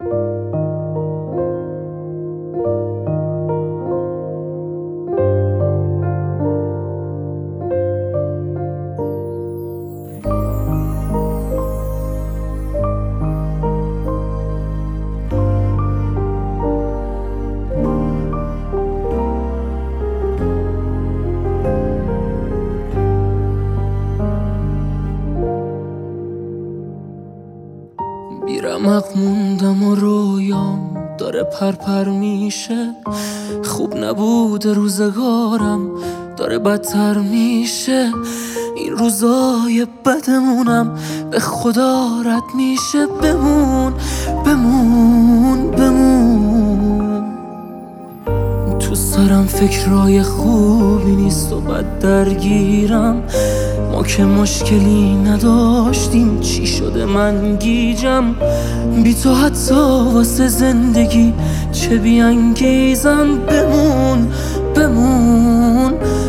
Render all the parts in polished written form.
بیرمق موندم و رویام داره پرپر میشه. خوب نبوده روزگارم داره بدتر میشه. این روزای بدمونم به خدا رد میشه. بمون بمون بمون. تو سرم فکرای خوبی نیست و بد درگیرم. ما که مشکلی نداشتیم چی شده من گیجم. بی تو حتی واسه زندگی چه بیانگیزم. بمون بمون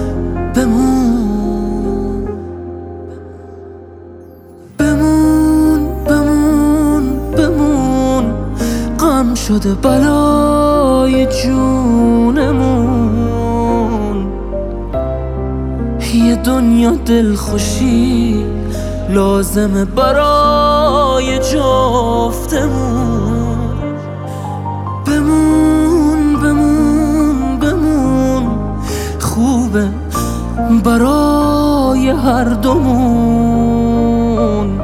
بمون بمون بمون بمون. غم شده بلای جونمون. یه دنیا دلخوشی لازمه برای جفتمون. بمون بمون بمون. خوبه برای هر دومون.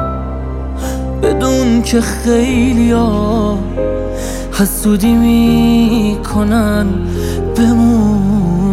بدون که خیلیا حسودی میکنن. بمون.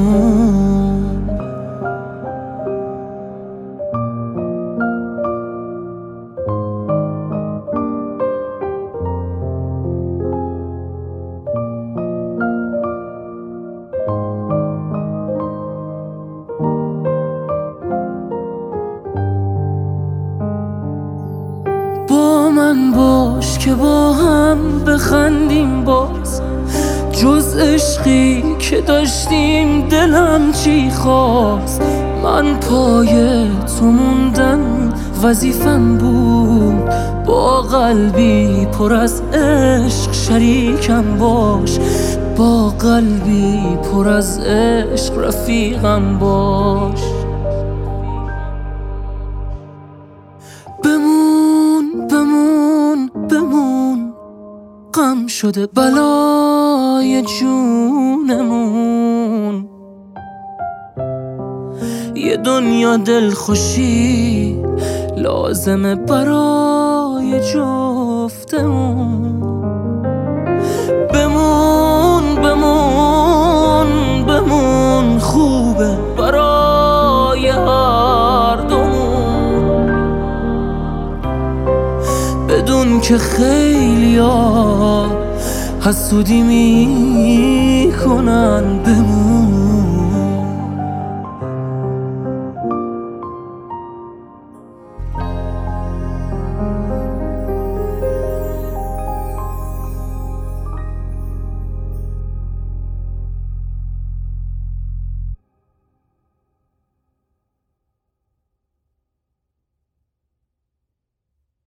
با من باش که با هم بخندیم باز. جز عشقی که داشتیم دلم چی خواست. من پای تو موندن وظیفم بود. با قلبی پر از عشق شریکم باش. با قلبی پر از عشق رفیقم باش. بمون بمون بمون. غم شده بلای جونمون. یه دنیا دلخوشی لازمه برای جفتمون. بمون بمون بمون. خوبه برای هر دومون. بدون که خیلیا حسودی میکنن. بمون.